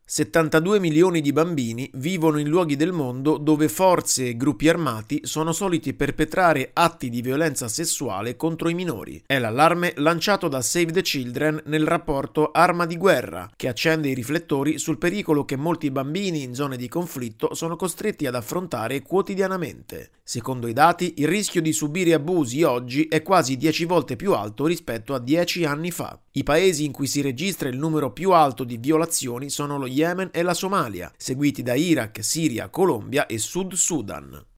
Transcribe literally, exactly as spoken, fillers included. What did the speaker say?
settantadue milioni di bambini vivono in luoghi del mondo dove forze e gruppi armati sono soliti perpetrare atti di violenza sessuale contro i minori. È l'allarme lanciato da Save the Children nel rapporto Arma di guerra, che accende i riflettori sul pericolo che molti bambini in zone di conflitto sono costretti ad affrontare quotidianamente. Secondo i dati, il rischio di subire abusi oggi è quasi dieci volte più alto rispetto a dieci anni fa. I paesi in cui si registra il numero più alto di violazioni sono lo Yemen e la Somalia, seguiti da Iraq, Siria, Colombia e Sud Sudan.